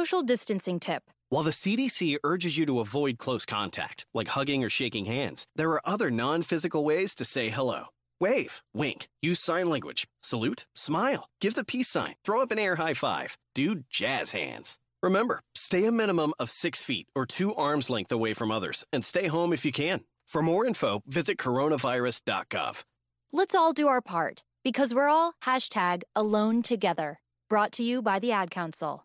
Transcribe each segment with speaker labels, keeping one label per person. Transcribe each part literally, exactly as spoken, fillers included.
Speaker 1: social distancing tip.
Speaker 2: While the C D C urges you to avoid close contact, like hugging or shaking hands, there are other non-physical ways to say hello. Wave, wink, use sign language, salute, smile, give the peace sign, throw up an air high five, do jazz hands. Remember, stay a minimum of six feet or two arms length away from others, and stay home if you can. For more info, visit coronavirus dot gov.
Speaker 1: Let's all do our part, because we're all hashtag alone together. Brought to you by the Ad Council.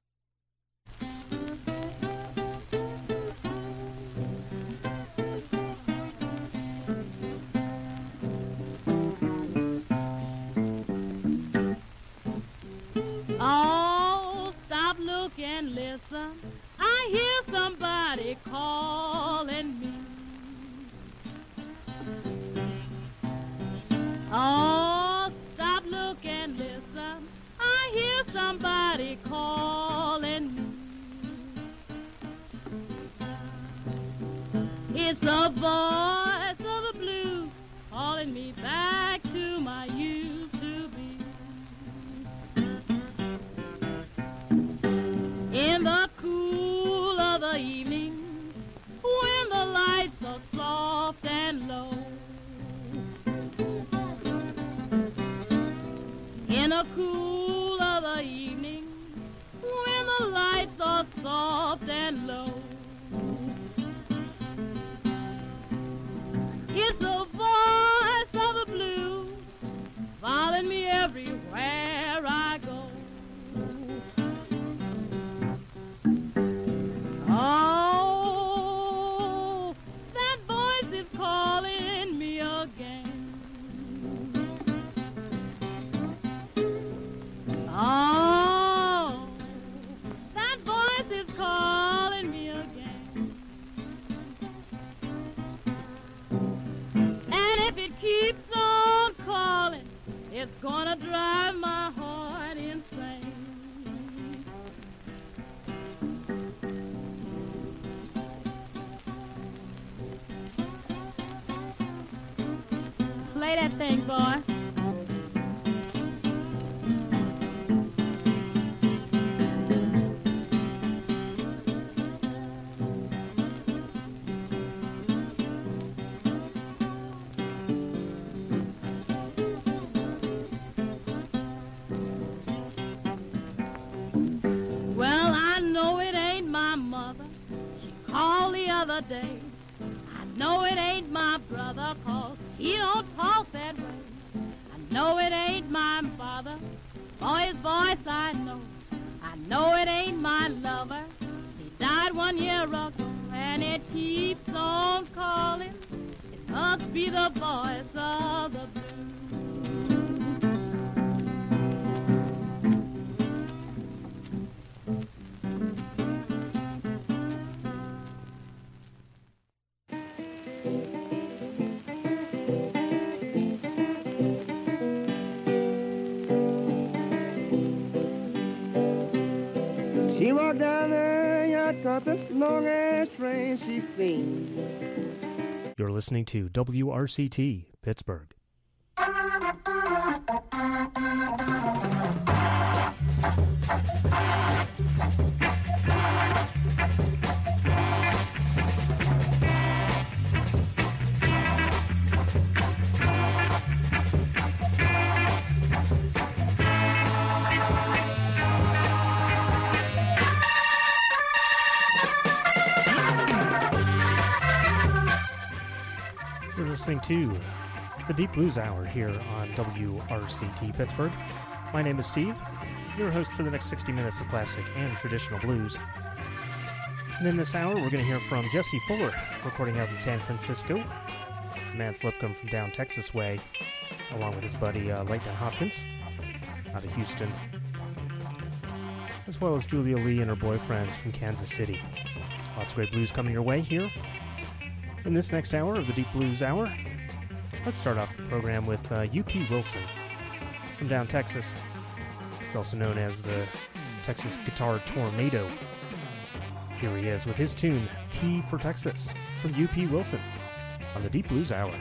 Speaker 3: Oh, stop, look, and listen. I hear somebody calling me. Oh, stop, look, and listen. I hear somebody calling me. It's the voice of the blues calling me back to my used to be. In the cool of the evening, when the lights are soft and low, in the cool of the evening, when the lights are soft and low, it's the voice of the blues following me everywhere I go. Oh, that voice is calling me again. Oh, that voice is calling me again. And if it keeps on calling, it's gonna drive my heart insane. Play that thing, boy. Well, I know it ain't my mother. She called the other day. I know it ain't my brother, 'cause he don't talk that way. I know it ain't my father, for his voice I know. I know it ain't my lover, he died one year ago, and it keeps on calling. It must be the voice of the blues.
Speaker 4: She walked down there, yeah, caught the long-ass train she seen.
Speaker 5: You're listening to W R C T, Pittsburgh. You're listening to the Deep Blues Hour here on W R C T Pittsburgh. My name is Steve, your host for the next sixty minutes of classic and traditional blues. And in this hour, we're going to hear from Jesse Fuller, recording out in San Francisco. Mance Lipcomb from down Texas way, along with his buddy uh, Lightning Hopkins out of Houston, as well as Julia Lee and her boyfriends from Kansas City. Lots of great blues coming your way here in this next hour of the Deep Blues Hour. Let's start off the program with uh, U P Wilson from down Texas. He's also known as the Texas Guitar Tornado. Here he is with his tune, T for Texas, from U P Wilson on the Deep Blues Hour.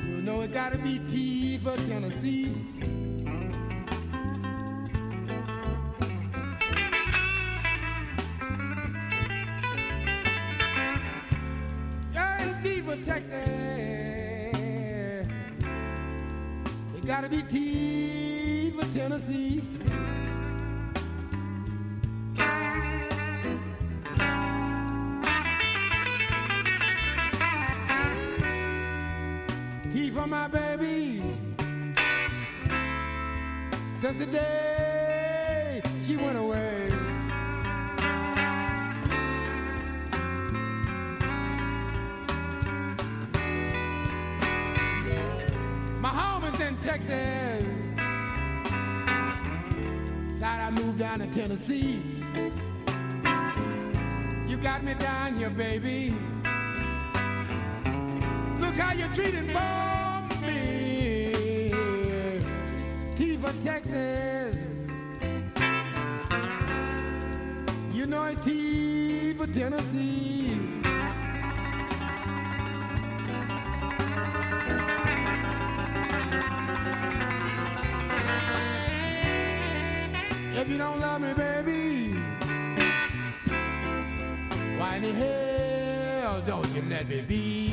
Speaker 4: You know it gotta be T for Tennessee. Yeah, it's T for Texas. It gotta be T for Tennessee. T for my baby. Since the day she went away. My home is in Texas. Decided I moved down to Tennessee. You got me down here, baby. Look how you're treating for me. T for Texas. You know it, T for Tennessee. If you don't love me, baby, why in the hell don't you let me be?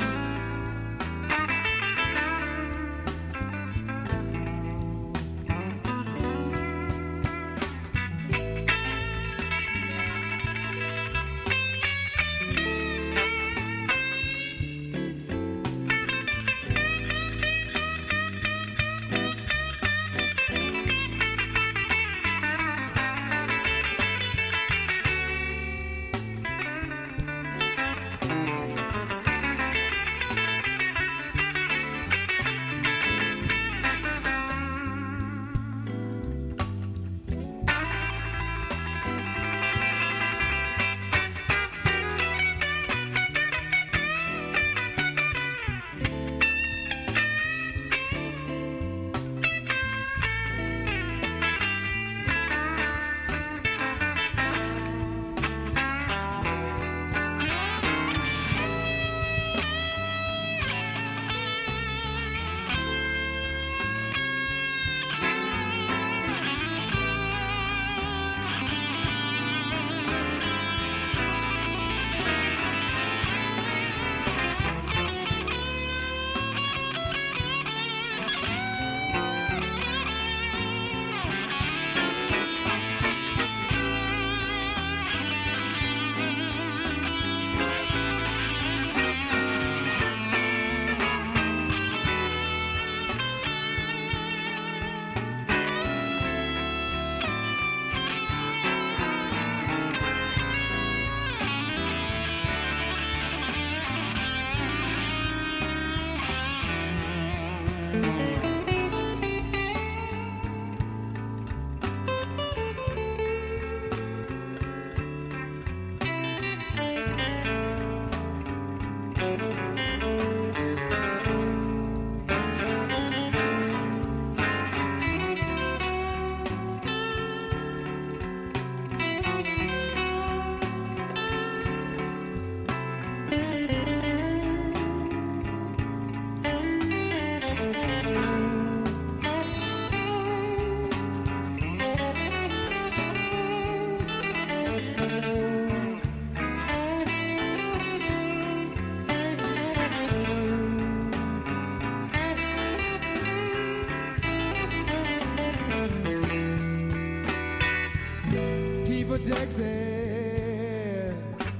Speaker 4: Texas,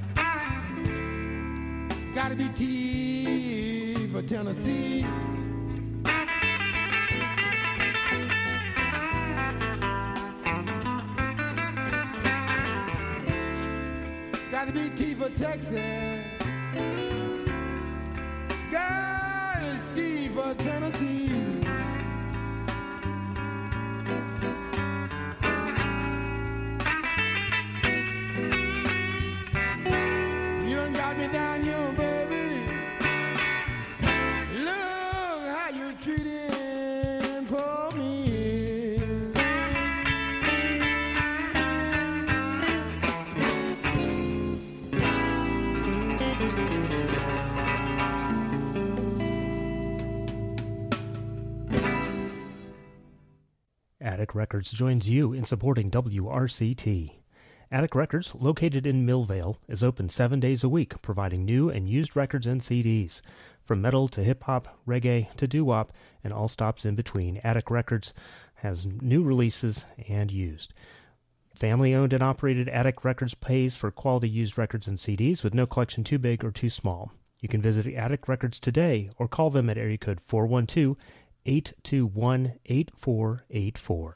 Speaker 4: gotta be T for Tennessee. Gotta be T for Texas. God is T for Tennessee. Down here, baby. Look how you treating poor me.
Speaker 5: Attic Records joins you in supporting W R C T. Attic Records, located in Millvale, is open seven days a week, providing new and used records and C Ds. From metal to hip-hop, reggae to doo-wop, and all stops in between, Attic Records has new releases and used. Family-owned and operated Attic Records pays for quality used records and C Ds with no collection too big or too small. You can visit Attic Records today or call them at area code four one two, eight two one, eight four eight four.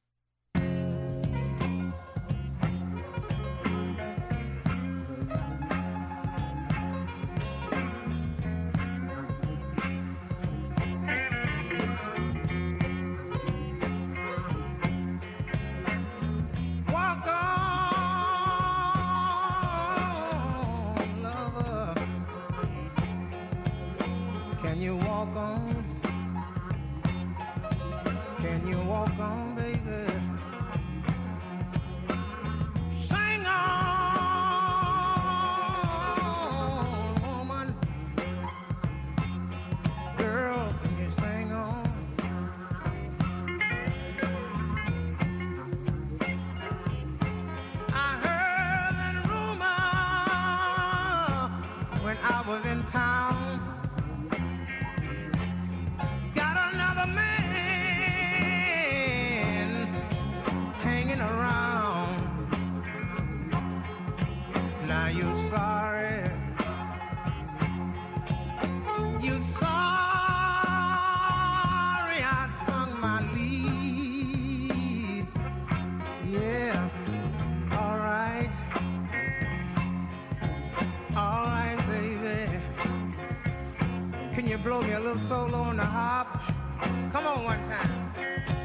Speaker 6: Blow me a little solo on the hop. Come on one time.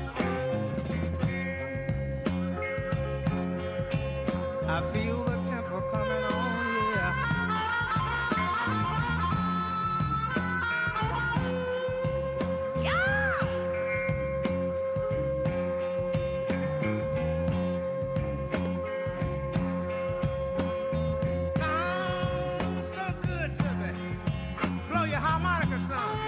Speaker 6: I feel the tempo coming on, yeah. Yeah! Sounds so good to me. Blow your harmonica song.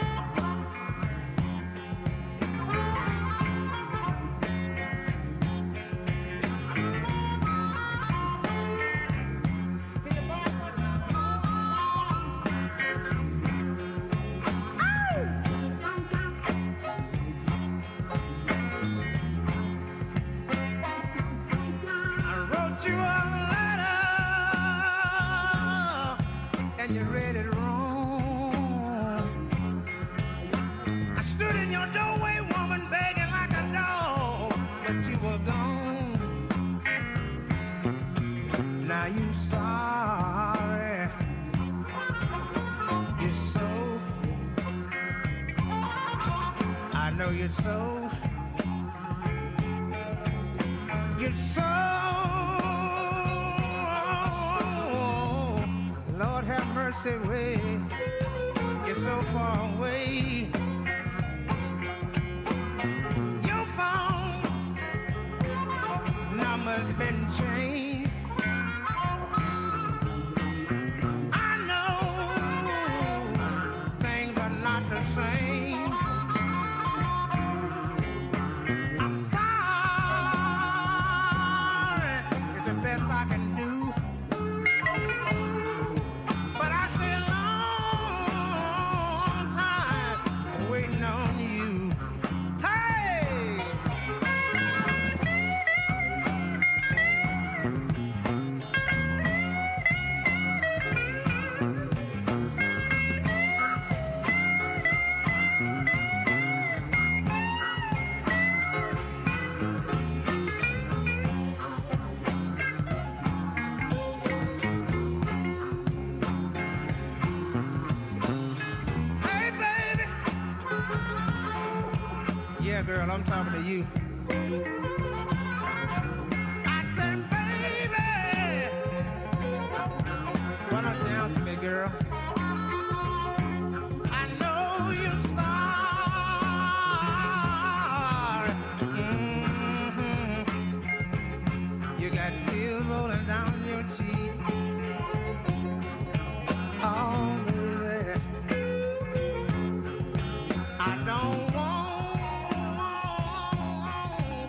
Speaker 6: You're so, you're so, Lord have mercy, way, you're so far away. Your phone number's been changed. I know things are not the same. Girl, I'm talking to you. I said, baby, why don't you answer me, girl? I know you're sorry. Mm-hmm. You got tears rolling down your cheek. Oh, baby, I don't want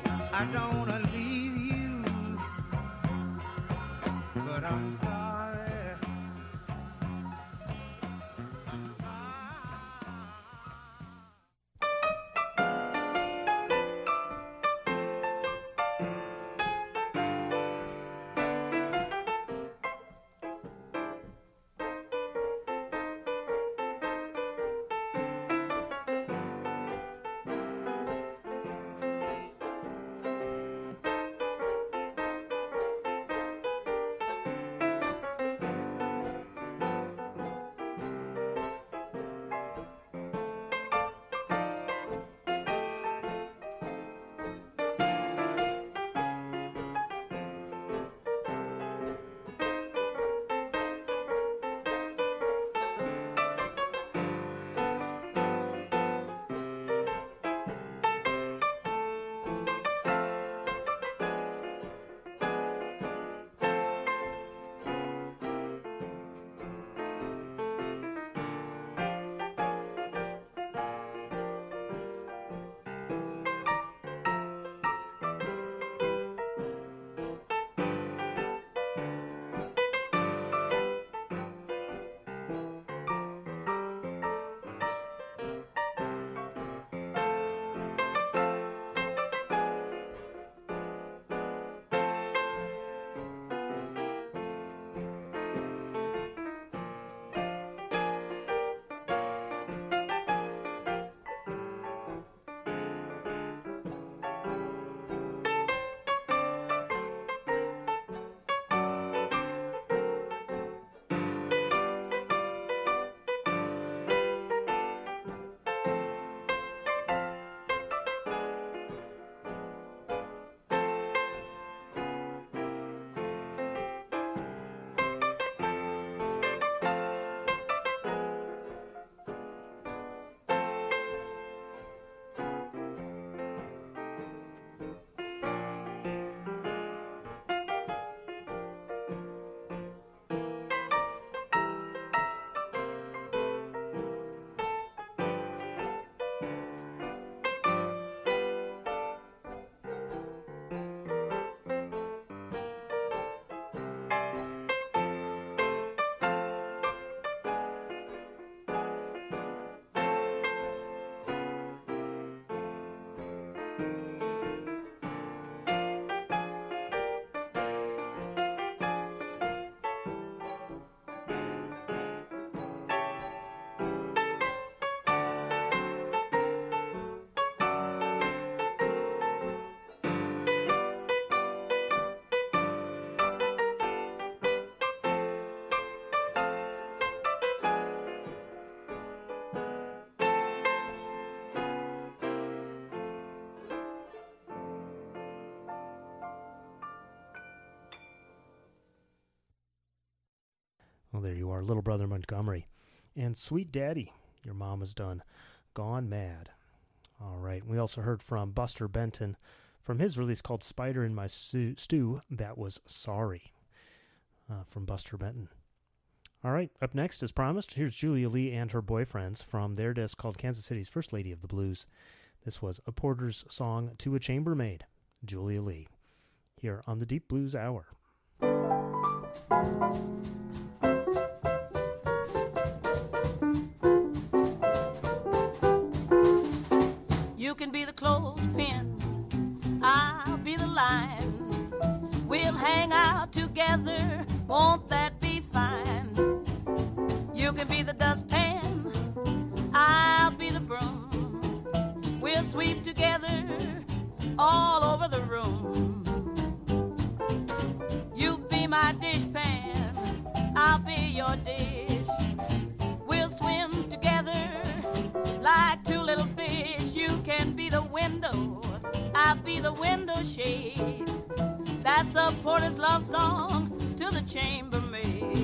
Speaker 5: Well, there you are, Little Brother Montgomery. And Sweet Daddy, Your Mama's Done Gone Mad. All right, we also heard from Buster Benton from his release called Spider in My Stew. That was Sorry uh, from Buster Benton. All right, up next, as promised, here's Julia Lee and her boyfriends from their disc called Kansas City's First Lady of the Blues. This was a Porter's song to a chambermaid, Julia Lee, here on the Deep Blues Hour.
Speaker 7: You can be the clothespin, I'll be the line. We'll hang out together, won't that be fine? You can be the dustpan, I'll be the broom. We'll sweep together all over the room. You be my dishpan, I'll be your dish. We'll swim together like two little fish. You can be the window, I'll be the window shade. That's the Porter's love song to the chambermaid.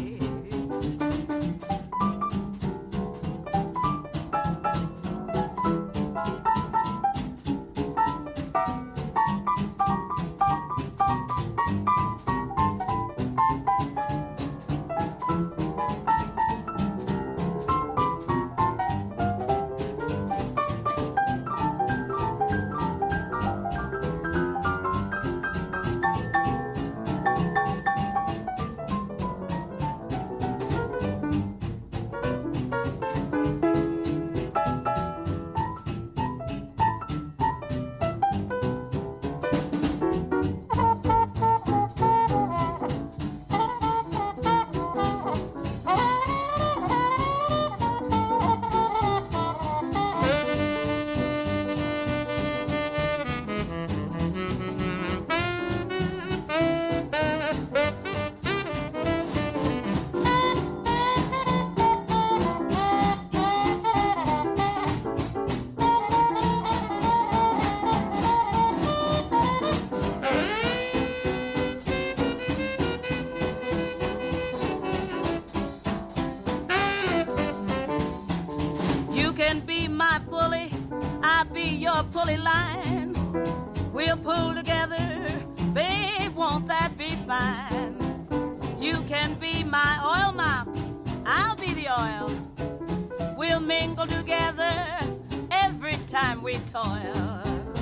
Speaker 7: Pulley line, we'll pull together, babe, won't that be fine? You can be my oil mop, I'll be the oil. We'll mingle together every time we toil.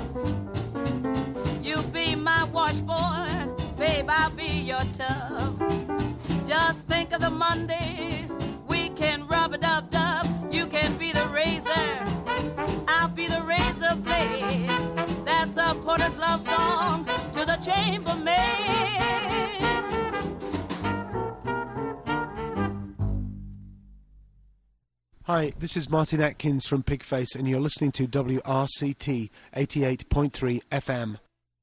Speaker 7: You be my washboard, babe, I'll be your tub. Just think of the Mondays, we can rub-a-dub-dub. You can be the razor, I'll be the razor blade. That's the Porter's love song to the chambermaid.
Speaker 8: Hi, this is Martin Atkins from Pigface, and you're listening to W R C T eighty-eight point three F M.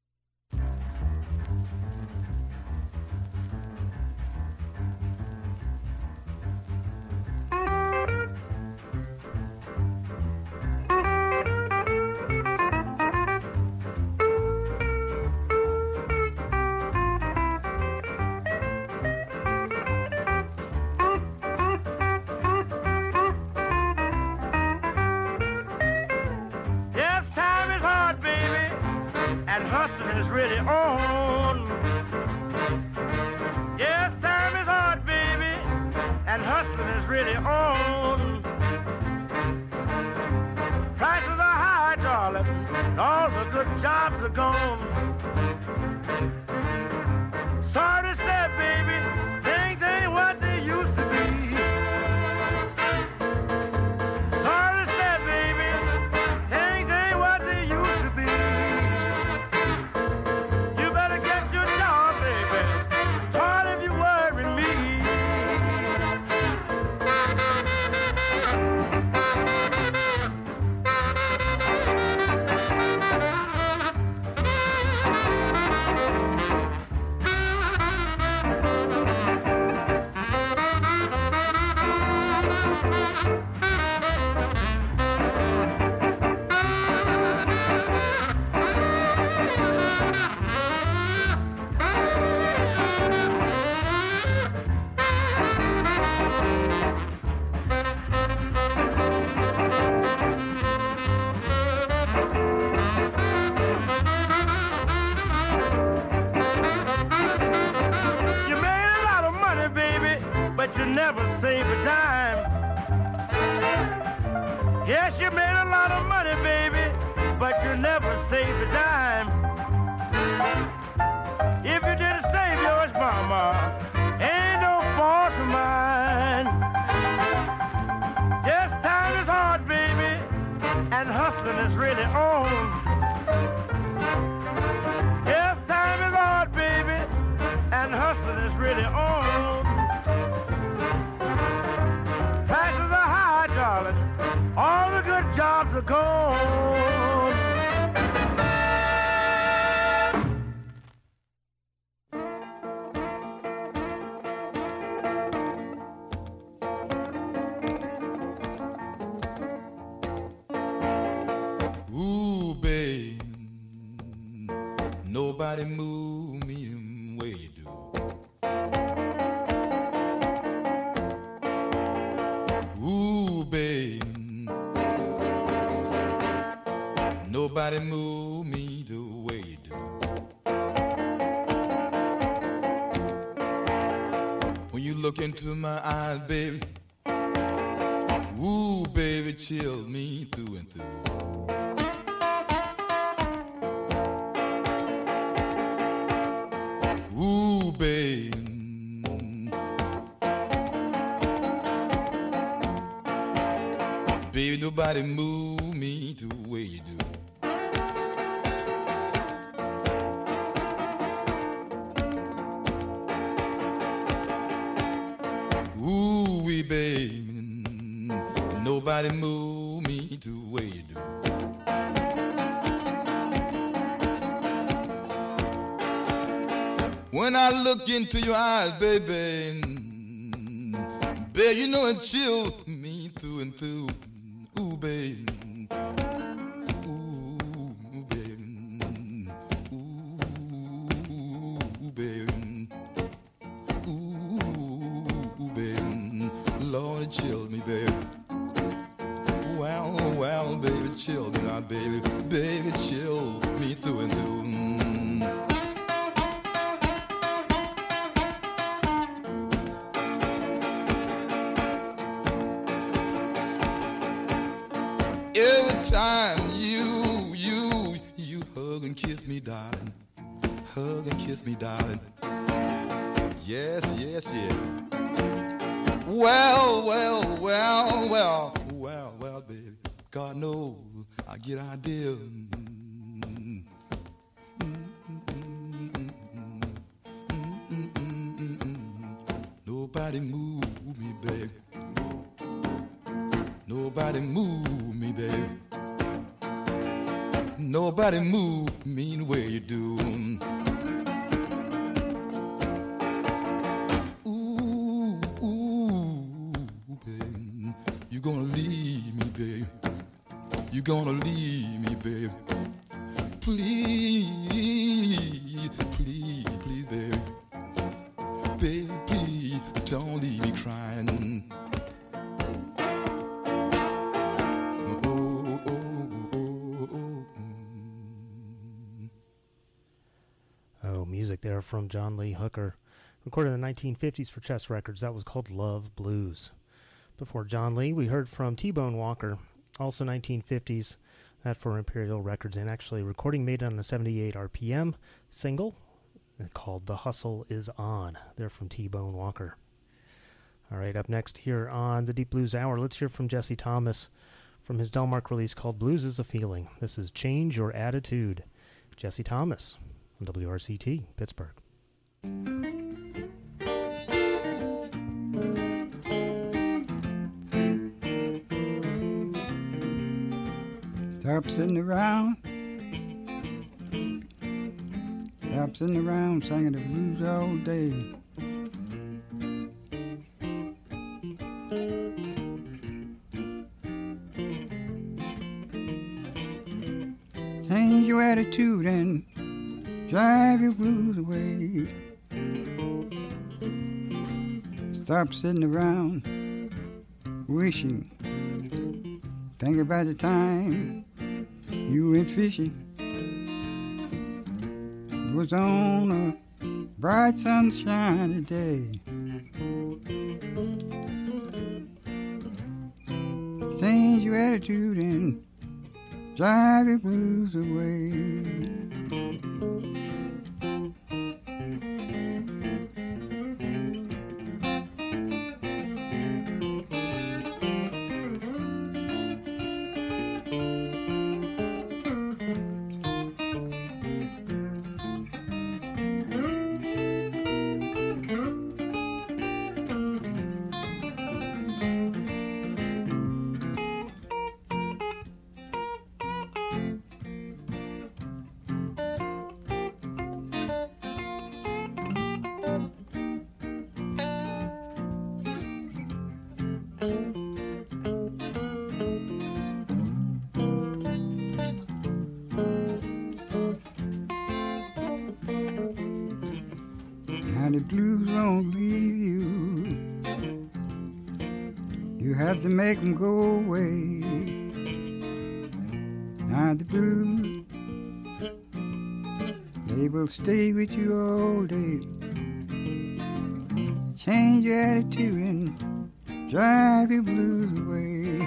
Speaker 6: Is really on. Yes, time is hard, baby, and hustling is really on. Prices are high, darling, and all the good jobs are gone. Sorry to say, baby, things ain't what they used to be. Sorry to say, baby, things ain't what they used to be.
Speaker 4: save a dime. Yes, you made a lot of money, baby, but you never saved a dime. If you didn't save yours, mama, ain't no fault of mine. Yes, time is hard, baby, and hustling is really on. Yes, time is hard, baby, and hustling is really on. Prices are high, darling. All the good jobs are gone.
Speaker 9: Ooh, babe, nobody move me the way you do. Ooh, babe, nobody move me the way you do. When you look into my eyes, baby, ooh, baby, chill me through and through. Ooh, babe, baby, nobody move me the way you do. Ooh, wee, baby, nobody move me the way you do. When I look into your eyes, baby, baby, you know it chill me through and through. Ooh, baby, ooh, baby, ooh, baby, ooh, baby, Lord, it chilled me, baby. Well, well, baby, chill me now, baby, baby, chill me through and through. Every time you, you, you hug and kiss me, darling. Hug and kiss me, darling. Yes, yes, yeah. Well, well, well, well, well, well, baby. God knows I get idea. Nobody move me, baby. Nobody move me, baby. Nobody move me the way you do. Ooh, ooh, baby, you gonna leave me, baby. You gonna leave me, baby. Please, please, please, baby. Baby, please, don't leave me crying.
Speaker 5: Music there from John Lee Hooker, recorded in the nineteen fifties for Chess Records. That was called Love Blues. Before John Lee, we heard from T-Bone Walker, also nineteen fifties, that for Imperial Records, and actually a recording made on a seventy-eight R P M single called The Hustle Is On. They're from T-Bone Walker. All right, up next here on the Deep Blues Hour, let's hear from Jesse Thomas from his Delmark release called Blues is a Feeling. This is Change Your Attitude. Jesse Thomas. W R C T, Pittsburgh.
Speaker 10: Stop sitting around, stop sitting around singing the blues all day. Change your attitude and drive your blues away. Stop sitting around wishing. Think about the time you went fishing. It was on a bright sunshiny day. change your attitude and drive your blues away. Now the blues won't leave you. You have to make them go away. Now the blues, they will stay with you all day. Change your attitude and drive your blues away.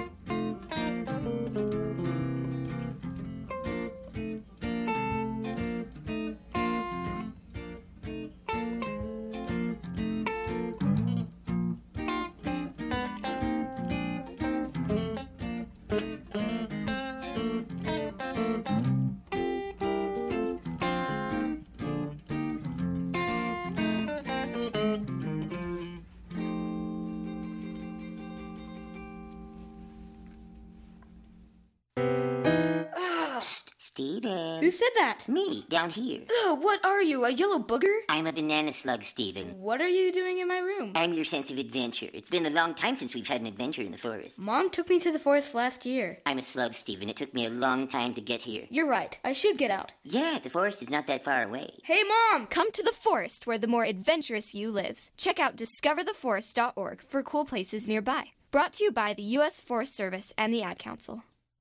Speaker 11: Steven.
Speaker 12: Who said that?
Speaker 11: Me, down here.
Speaker 12: Ugh, what are you, a yellow booger?
Speaker 11: I'm a banana slug, Steven.
Speaker 12: What are you doing in my room?
Speaker 11: I'm your sense of adventure. It's been a long time since we've had an adventure in the forest.
Speaker 12: Mom took me to the forest last year.
Speaker 11: I'm a slug, Steven. It took me a long time to get here.
Speaker 12: You're right. I should get out.
Speaker 11: Yeah, the forest is not that far away.
Speaker 12: Hey, Mom!
Speaker 13: Come to the forest where the more adventurous you lives. Check out discover the forest dot org for cool places nearby. Brought to you by the U S Forest Service and the Ad Council.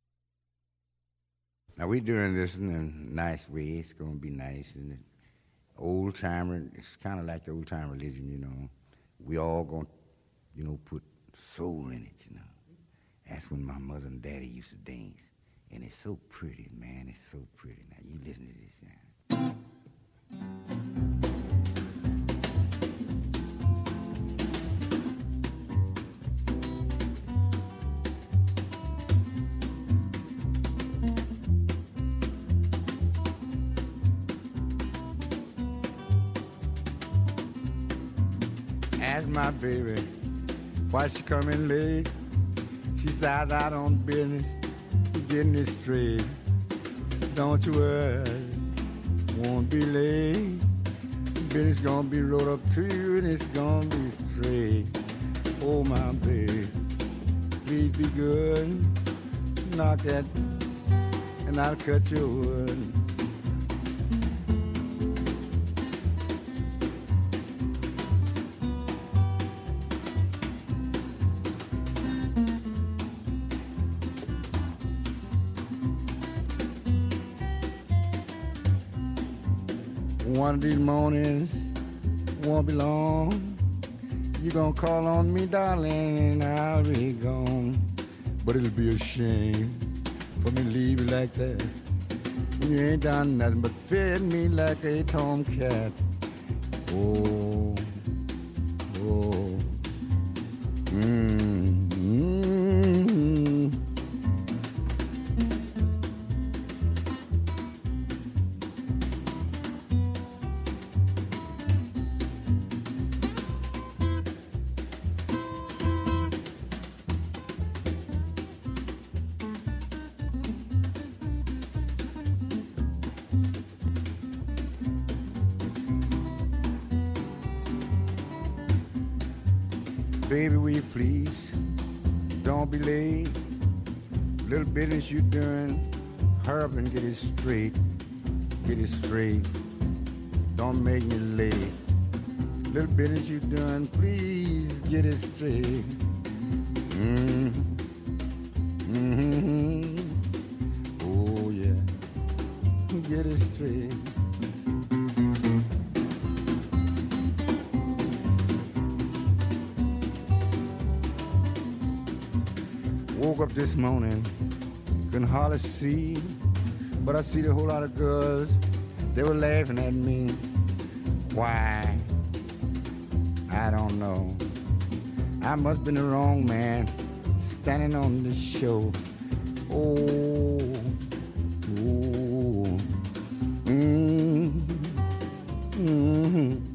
Speaker 14: Now, we're doing this in a nice way. It's going to be nice. And old-timer, it's kind of like the old-time religion, you know. We all going to, you know, put soul in it, you know. That's when my mother and daddy used to dance. And it's so pretty, man. It's so pretty. Now, you listen to this, yeah. Ask my baby why she coming late. She said out on business, getting it straight. Don't you worry, won't be late. Business gonna be rolled up to you and it's gonna be straight. Oh my baby, please be good. Knock that and I'll cut your wood. One of these mornings won't be long. You gonna call on me, darling, and I'll be gone. But it'll be a shame for me to leave you like that. You ain't done nothing but fed me like a tomcat. Oh, oh, mmm, mmm. Baby, will you please, don't be late. Little business you doing, hurry up and get it straight. Get it straight, don't make me late. Little business you doing, please get it straight. Mm-hmm, mm-hmm, oh yeah, get it straight. woke up this morning, couldn't hardly see, but I see a whole lot of girls, they were laughing at me. Why? I don't know. I must have been the wrong man standing on the show. Oh, oh, mm, mm-hmm.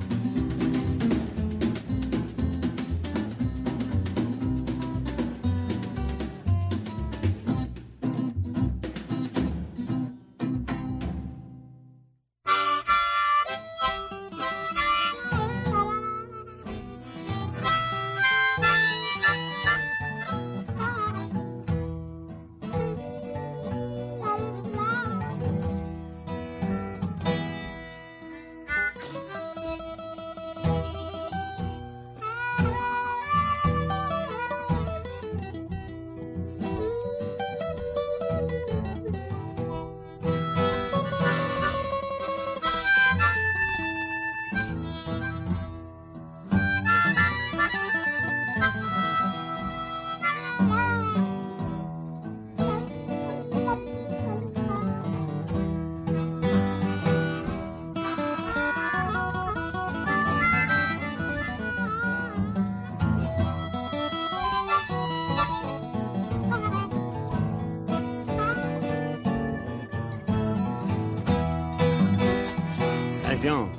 Speaker 15: Attention.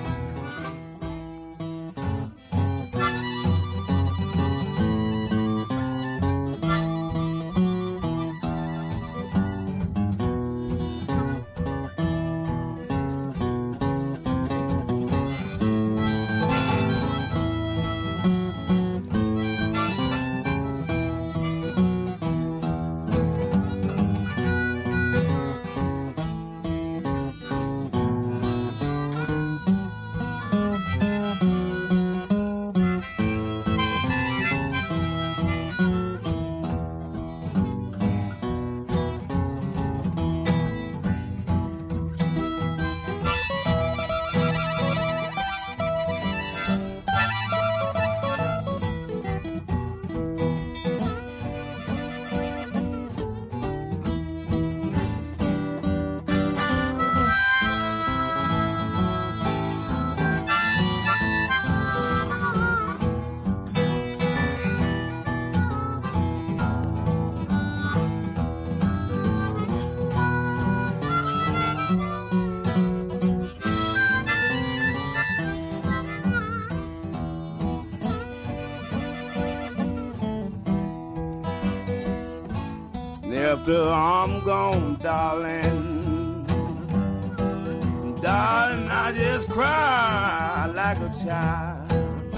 Speaker 6: After I'm gone, darling, darling, I just cry like a child.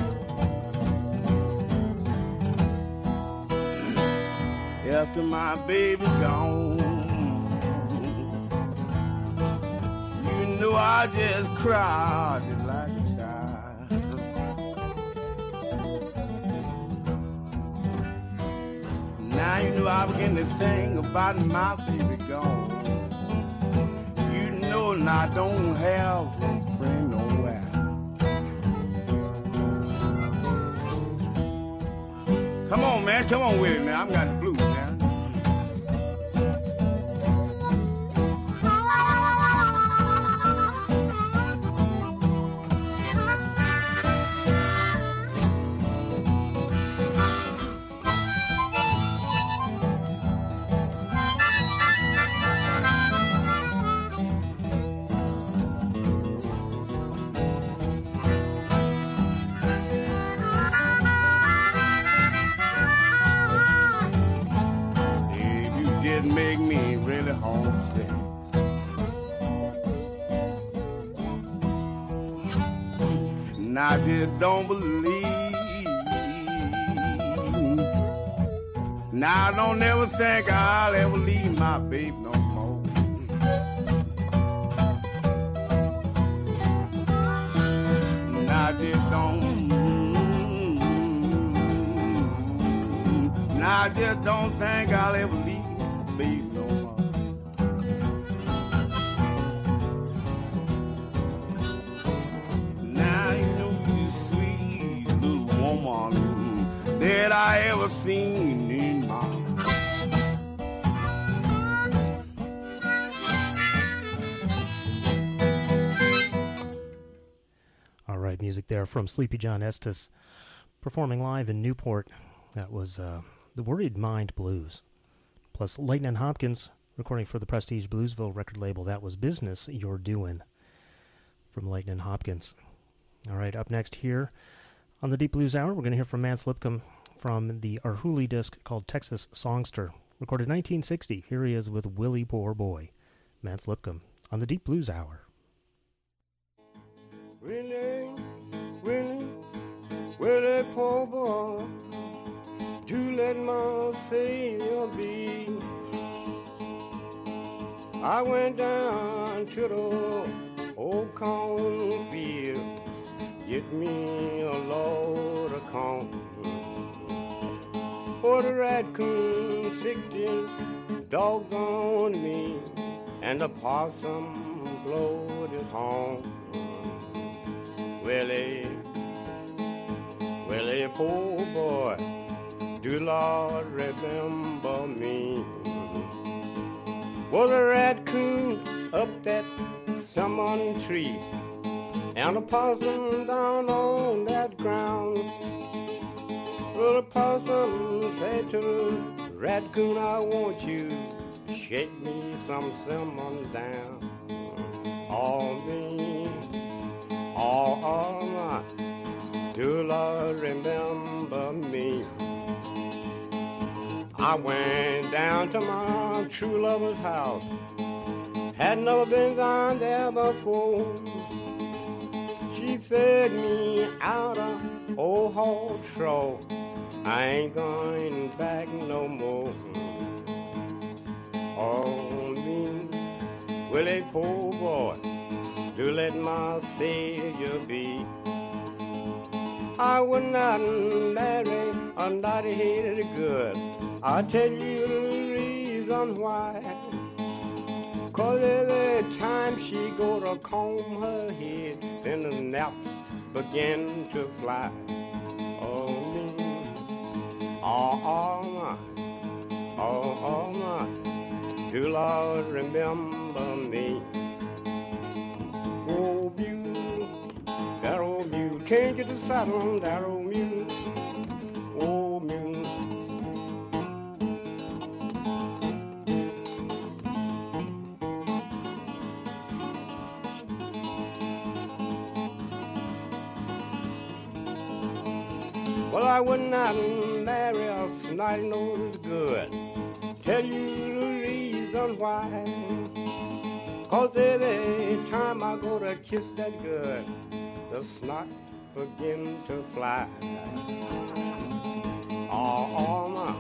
Speaker 6: After my baby's gone, you know I just cry just like a child. Now you know I begin to think about my baby gone. You know, and I don't have a friend nowhere. Come on, man, come on with it, man. I've got the blues, man. Make me really homesick. And I just don't believe. Now I don't ever think I'll ever leave my baby no more. And I just don't. And I just don't think I'll ever leave. Baby, no more. Now you know you sweet little woman that I ever seen in my
Speaker 5: right, music there from Sleepy John Estes, performing live in Newport. That was uh, the Worried Mind Blues. Plus Lightnin' Hopkins, recording for the Prestige Bluesville record label. That was Business You're Doin' from Lightnin' Hopkins. All right, up next here on the Deep Blues Hour, we're going to hear from Mance Lipcomb from the Arhoolie disc called Texas Songster, recorded nineteen sixty. Here he is with Willie Poor Boy. Mance Lipcomb on the Deep Blues Hour.
Speaker 4: Willie, Willie, Willie, poor boy, do let my Savior be. I went down to the old cornfield, get me a load of corn. For the raccoon sicked and doggone me, and the possum blowed his horn. Willie, Willie, poor boy, do Lord remember me. Was a raccoon up that salmon tree, and a possum down on that ground. Well, the possum said to the raccoon, I want you to shake me some salmon down. All me, all, all my, do Lord remember me. I went down to my true lover's house, had never been down there before. She fed me out of old hall trough, I ain't going back no more. Oh, me, Willie, poor boy, do let my Savior be. I would not marry a naughty-headed girl. I'll tell you the reason why. 'Cause every time she go to comb her head, then the naps begin to fly. Oh, me, oh, oh, my, oh, oh, my, do Lord remember me. Oh, mule, that old mule, can't get the saddle on that old mule. Oh, mule. Well, I would not marry a snotty-nosed good. Tell you the reason why. 'Cause every time I go to kiss that good, the snot begin to fly. Oh, oh, my.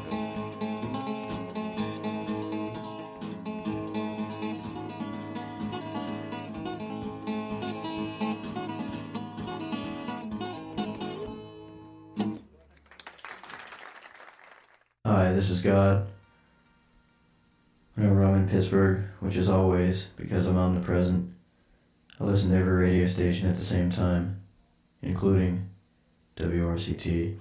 Speaker 15: Hi, this is God. Whenever I'm in Pittsburgh, which is always because I'm omnipresent, I listen to every radio station at the same time, including W R C T.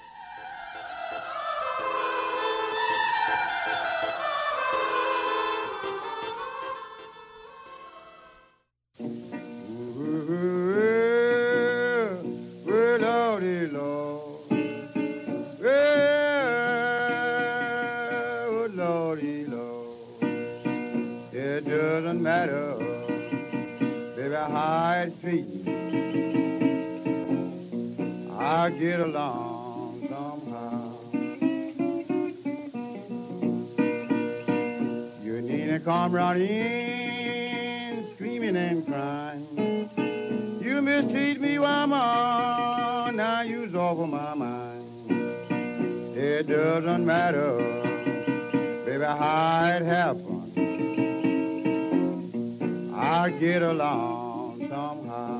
Speaker 10: I get along somehow. You need to come round in, screaming and crying. You mistreat me, woman, now you's off of my mind. It doesn't matter, baby, how it happened. I get along somehow.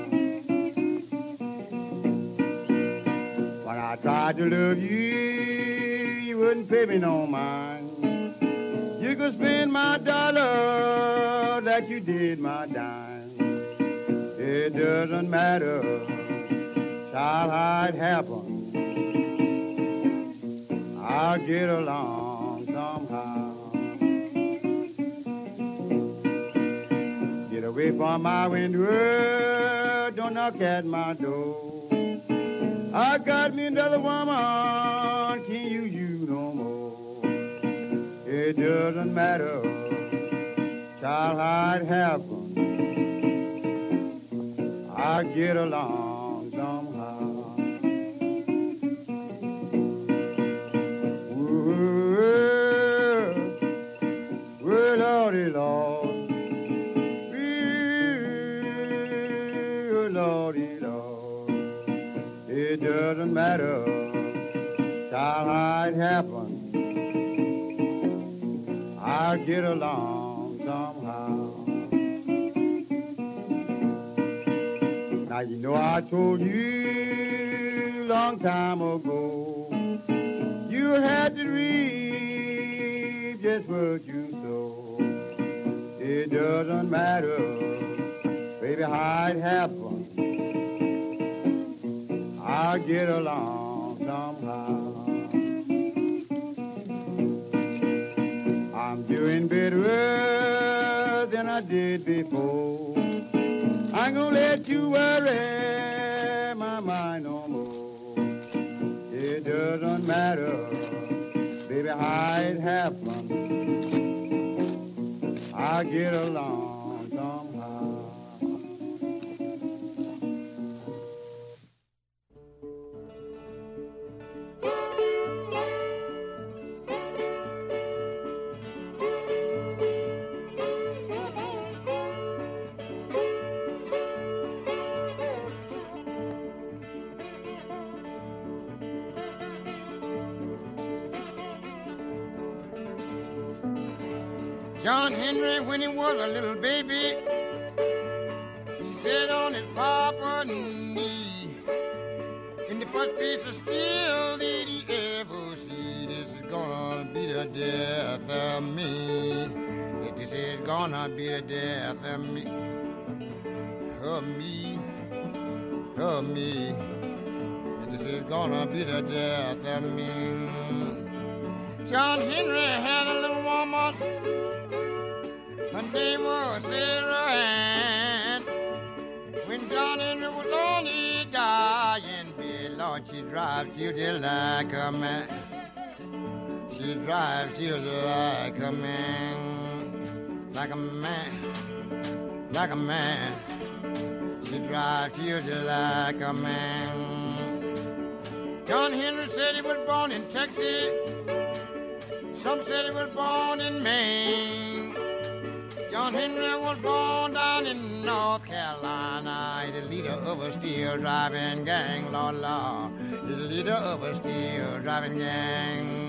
Speaker 10: I tried to love you, you wouldn't pay me no mind. You could spend my dollar that you did my dime. It doesn't matter, child, how it happened. I'll get along somehow. Get away from my window, don't knock at my door. I got me another woman, can't use you no more. It doesn't matter, child, how it happened. I get along somehow. Well, well, Lordy, Lord. Lordy, Lord, it doesn't matter, child, how it happened. I'll get along somehow. Now you know I told you a long time ago, you had to reap just what you sow. It doesn't matter, baby, how it happened. I'll get along somehow. I'm doing better than I did before. I ain't gonna let you worry my mind no more. It doesn't matter, baby, how it happened. I'll get along somehow.
Speaker 16: John Henry, when he was a little baby, he sat on his papa's knee. In the first piece of steel did he ever see, this is gonna be the death of me. This is gonna be the death of me. Of me, of me. This is gonna be the death of me. John Henry had a little woman. Her name was Sarah Ann. When John Henry was on his dying bed, Lord, she drives children like a man. She drives children like a man. Like a man. Like a man. She drives children like a man. John Henry said he was born in Texas. Some said he was born in Maine. John Henry was born down in North Carolina. He's the leader of a steel driving gang, Lord, Lord. He's the leader of a steel driving gang.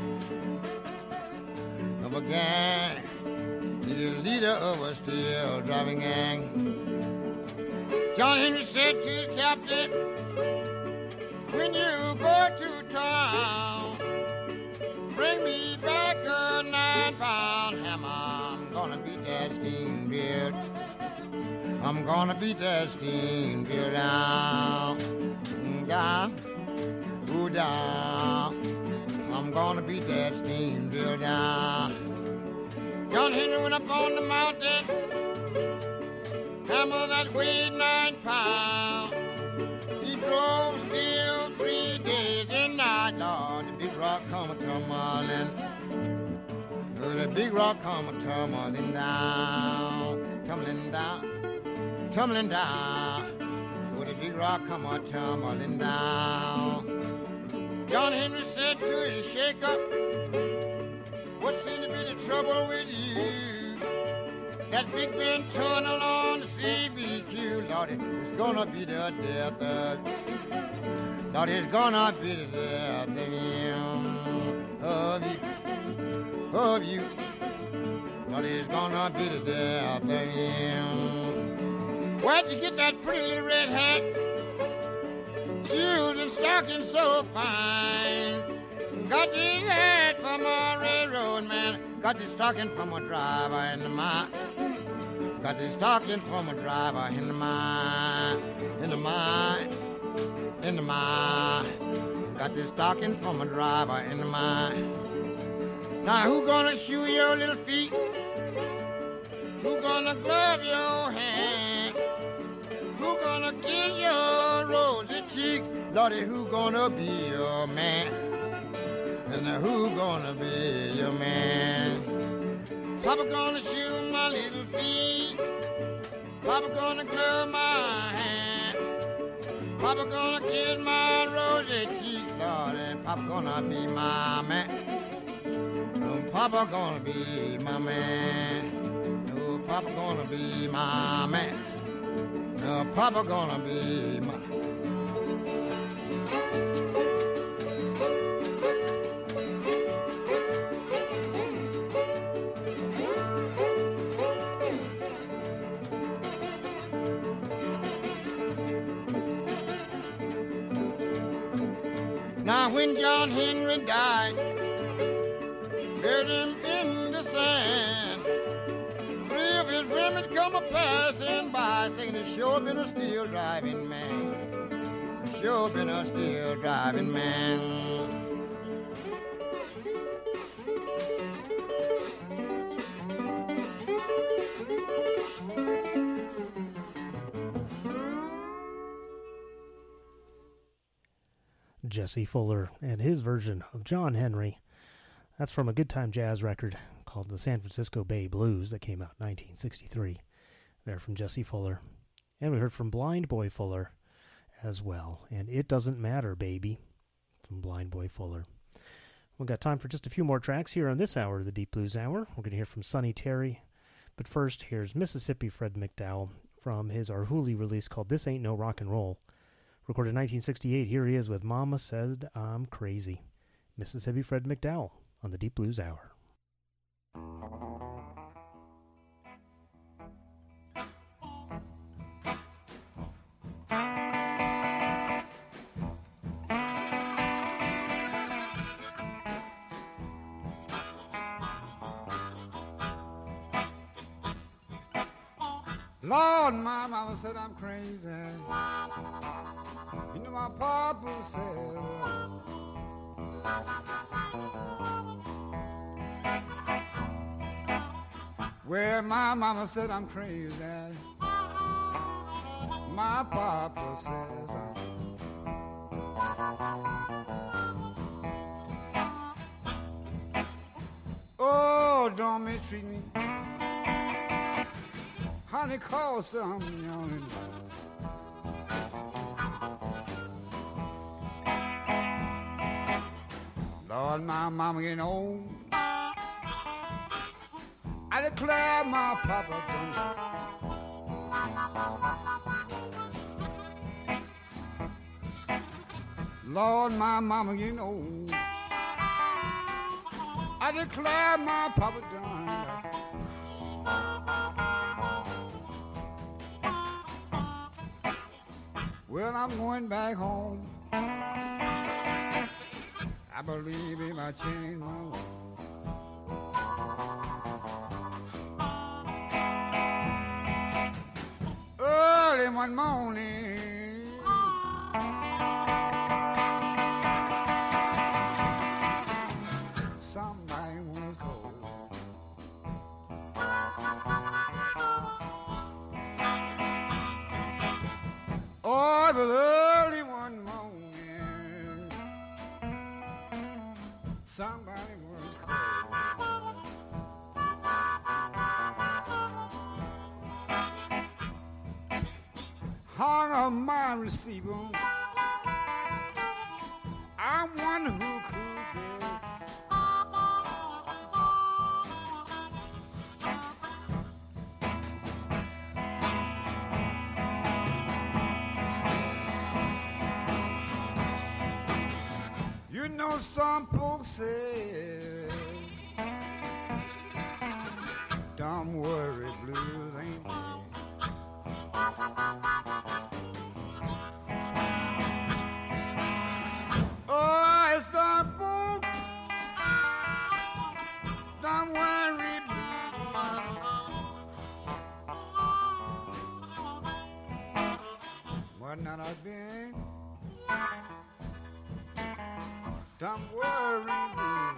Speaker 16: Of a gang. He's the leader of a steel driving gang. John Henry said to his captain, when you go to town, bring me back a nine-pound hammer. I'm gonna beat that steam drill. I'm gonna beat that steam drill down, down, ooh, down. I'm gonna beat that steam drill down. John Henry went up on the mountain, hammer that weighed nine pounds. He drove still three days and night, Lord. The big rock come a tumbling. Oh, the big rock come a tumbling down, tumbling down, tumbling down. Oh, the big rock come a tumbling down. John Henry said to his shaker, what seems to be the trouble with you? That big Ben tunnel on the C B Q, Lord, it's gonna be the death of, Lord, it's gonna be the death of him, of you, of you, Lord, it's gonna be the death of him. Where'd you get that pretty little red hat? Shoes and stockings so fine. Got this hat from a railroad man. Got this stocking from a driver in the mine. Got this stocking from a driver in the mine. In the mine. In the mine. Got this stocking from a driver in the mine. Now who gonna shoe your little feet? Who gonna glove your hand? Who gonna Lordy, who gonna be your man? And who gonna be your man? Papa gonna shoe my little feet. Papa gonna glove my hand. Papa gonna kiss my rosy cheek, Lord, and Papa gonna be my man. Oh, Papa gonna be my man. Oh, Papa gonna be my man. Oh, Papa gonna be my. Now when John Henry died, buried him in the sand. Three of his women come a passing by, saying he sure been a steel driving man. Sure been a steel driving man.
Speaker 5: Jesse Fuller and his version of John Henry. That's from a Good Time Jazz record called the San Francisco Bay Blues that came out in nineteen sixty-three. They're from Jesse Fuller. And we heard from Blind Boy Fuller as well. And It Doesn't Matter, Baby, from Blind Boy Fuller. We've got time for just a few more tracks here on this hour of the Deep Blues Hour. We're going to hear from Sonny Terry. But first, here's Mississippi Fred McDowell from his Arhoolie release called This Ain't No Rock and Roll. Recorded in nineteen sixty-eight, here he is with Mama Said I'm Crazy. Mississippi Fred McDowell on the Deep Blues Hour.
Speaker 14: Lord, my mama said I'm crazy. You know my papa said. Well, my mama said I'm crazy. My papa says I'm. Oh, don't mistreat me. Honey, call some young. Lord, my mama getting old. I declare my papa done. Lord, my mama getting old. I declare my papa done. Well, I'm going back home. I believe if I change my way. Early one morning, somebody was cold. Oh, it was early one morning. Somebody was cold. Hung on my receiver. I wonder who could get. You know some folks say, don't worry, blues ain't dead. Oh, some folks, don't worry, blues. What not I been? Don't worry, blues.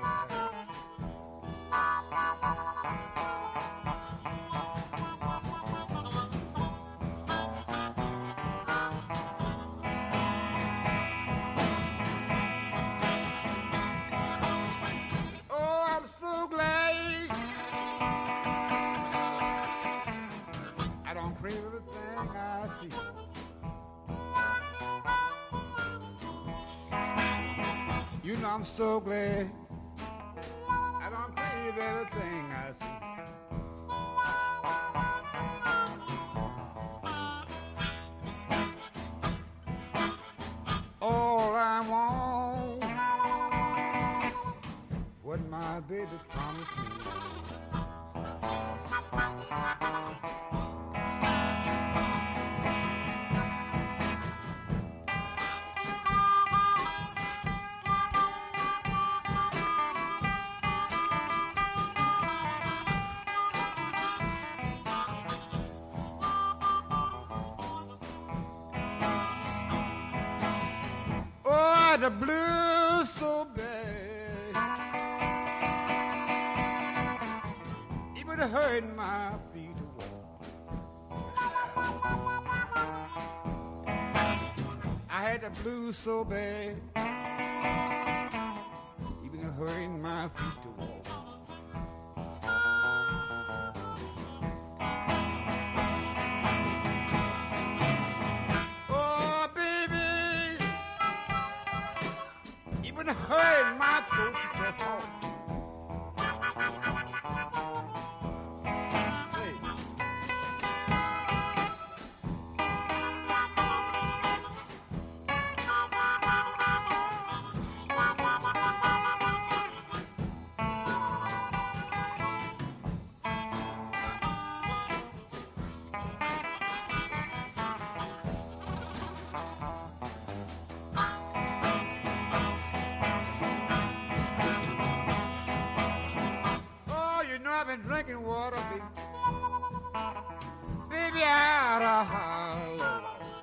Speaker 14: I'm so glad I don't believe everything I see. All I want, what my baby promised me. Oh, the blues so bad, even hurting my feet to walk. I had the blues so bad, even hurting my feet to walk. Hurting my throat to talk. Hey. I've been drinking water, baby, baby, out of hollow.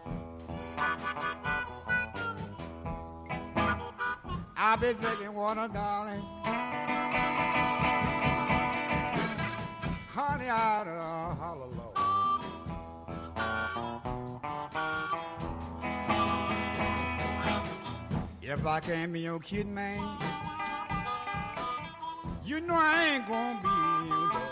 Speaker 14: I've been drinking water, darling, honey, out of hollow. If I can't be your kid, man, you know I ain't gonna be your dog.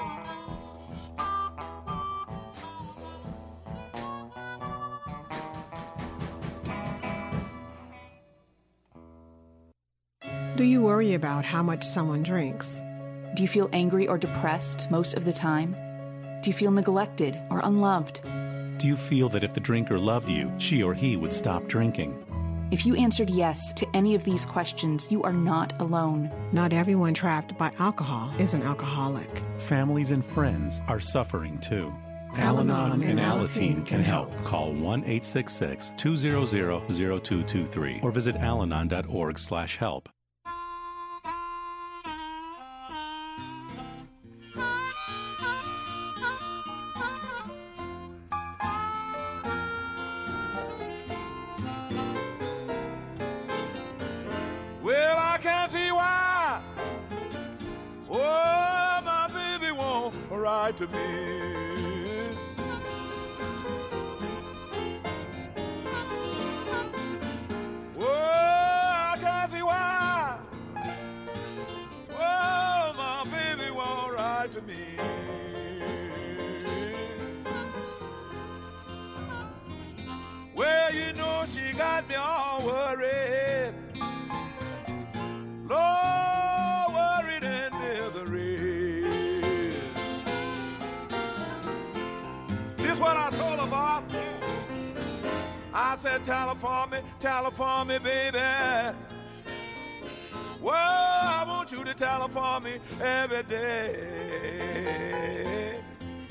Speaker 17: Do you worry about how much someone drinks?
Speaker 18: Do you feel angry or depressed most of the time? Do you feel neglected or unloved?
Speaker 19: Do you feel that if the drinker loved you, she or he would stop drinking?
Speaker 18: If you answered yes to any of these questions, you are not alone.
Speaker 17: Not everyone trapped by alcohol is an alcoholic.
Speaker 19: Families and friends are suffering too. Al-Anon and Alateen can help. Call one eight six six, two zero zero, zero two two three or visit alanon dot org slash help.
Speaker 20: Well, I can't see why. Oh, my baby won't write to me. Oh, I can't see why. Oh, my baby won't write to me. Well, you know she got me all worried. Lord, worried and misery. This what I told her, Bob. I said, tell her for me, tell her for me, baby. Well, I want you to tell her for me every day.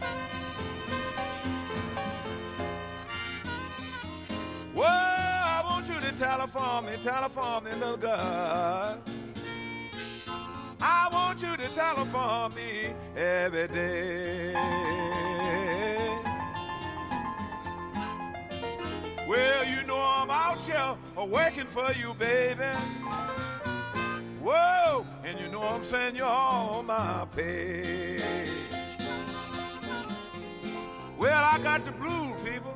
Speaker 20: Well, I want you to tell her for me, tell her for me, little girl. I want you to tell her for me every day. Well, you know I'm out here working for you, baby. Whoa, and you know I'm sending you all my pay. Well, I got the blues, people.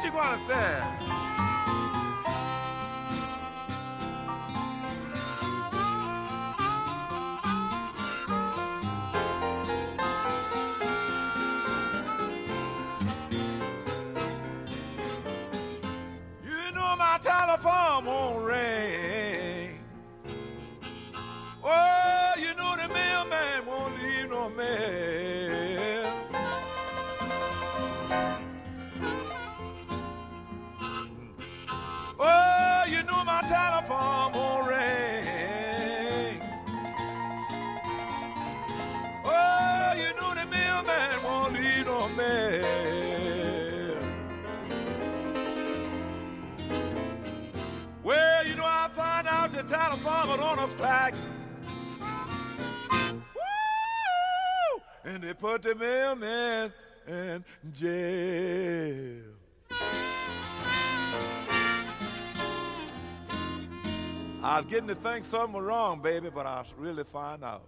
Speaker 20: you gonna say? You know my telephone won't ring. Oh, you know the mailman won't leave no mail. Oh, you know my telephone won't ring. Oh, you know the mailman won't leave no mail. Well, you know I find out the telephone was on a strike. Woo! And they put the mailman in jail. I was getting to think something was wrong, baby, but I really find out.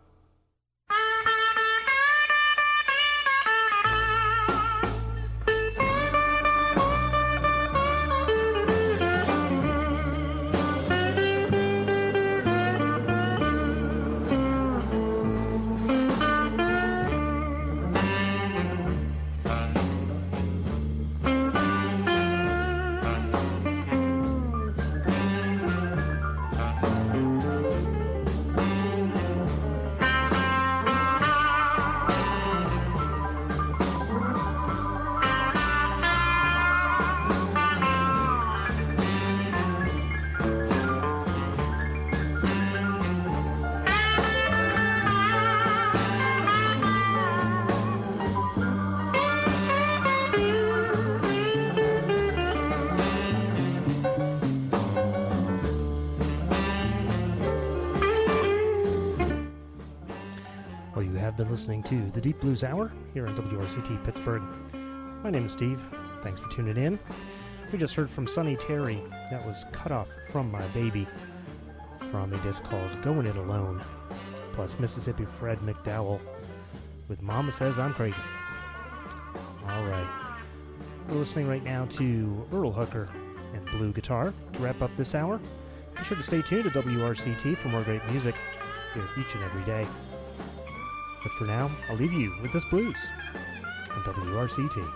Speaker 5: Been listening to the Deep Blues Hour here on W R C T Pittsburgh. My name is Steve. Thanks for tuning in. We just heard from Sonny Terry. That was Cut Off From My Baby from a disc called Going It Alone. Plus Mississippi Fred McDowell with Mama Says I'm Crazy. All right. We're listening right now to Earl Hooker and Blue Guitar to wrap up this hour. Be sure to stay tuned to W R C T for more great music here each and every day. But for now, I'll leave you with this blues on W R C T.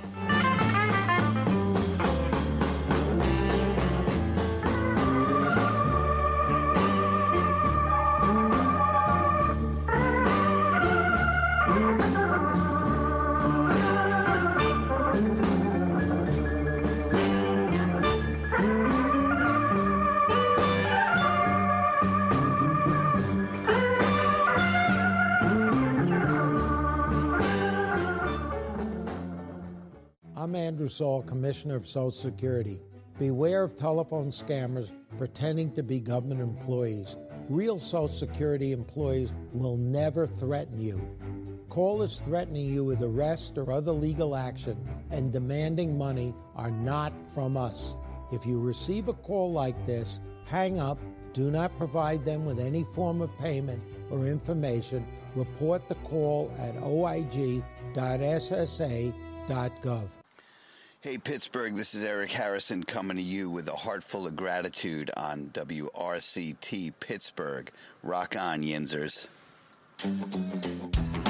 Speaker 21: I'm Andrew Saul, Commissioner of Social Security. Beware of telephone scammers pretending to be government employees. Real Social Security employees will never threaten you. Callers threatening you with arrest or other legal action and demanding money are not from us. If you receive a call like this, hang up, do not provide them with any form of payment or information. Report the call at O I G dot S S A dot gov.
Speaker 22: Hey, Pittsburgh, this is Eric Harrison coming to you with a heart full of gratitude on W R C T Pittsburgh. Rock on, Yinzers.